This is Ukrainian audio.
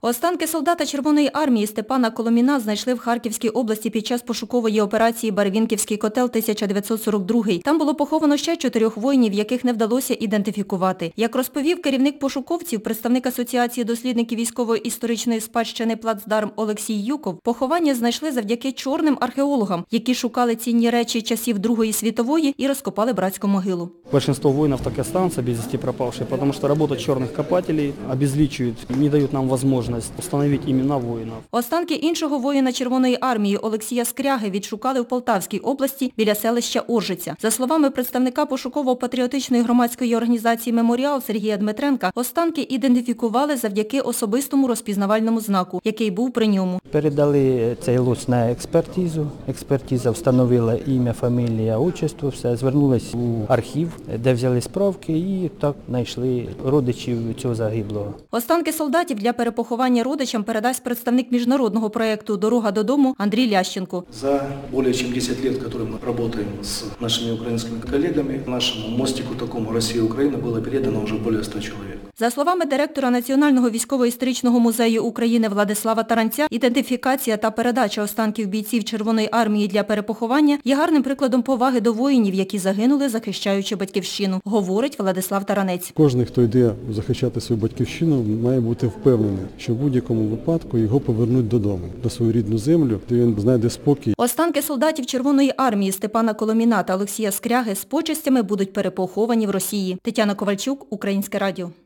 Останки солдата Червоної армії Степана Коломіна знайшли в Харківській області під час пошукової операції «Барвінківський котел 1942». Там було поховано ще 4 воїнів, яких не вдалося ідентифікувати. Як розповів керівник пошуковців, представник Асоціації дослідників військово-історичної спадщини «Плацдарм» Олексій Юков, поховання знайшли завдяки чорним археологам, які шукали цінні речі часів Другої світової і розкопали братську могилу. Большинство воинов так и останутся без вести пропавшие, потому что работа черных копателей обезличивает, не дают нам возможность установить имена воинов. Останки іншого воїна Червоної армії Олексія Скряги відшукали в Полтавській області біля селища Оржиця. За словами представника пошуково-патріотичної громадської організації «Меморіал» Сергія Дмитренка, останки ідентифікували завдяки особистому розпізнавальному знаку, який був при ньому. Передали цей лоц на експертизу. Експертиза встановила ім'я, фамілія, отчество, все. Звернулись у архів, де взяли справки і так знайшли родичів цього загиблого. Останки солдатів для перепоховання родичам передасть представник міжнародного проєкту «Дорога додому» Андрій Лященко. За більше ніж 10 років, які ми працюємо з нашими українськими колегами, нашому мостику такому Росія-Україна було передано вже більше 100 чоловік. За словами директора Національного військово-історичного музею України Владислава Таранця, ідентифікація та передача останків бійців Червоної армії для перепоховання є гарним прикладом поваги до воїнів, які загинули, захищаючи батьківщину, говорить Владислав Таранець. Кожен, хто йде захищати свою батьківщину, має бути впевнений, що в будь-якому випадку його повернуть додому, на свою рідну землю, де він знайде спокій. Останки солдатів Червоної армії Степана Коломіна та Олексія Скряги з почестями будуть перепоховані в Росії. Тетяна Ковальчук, Українське радіо.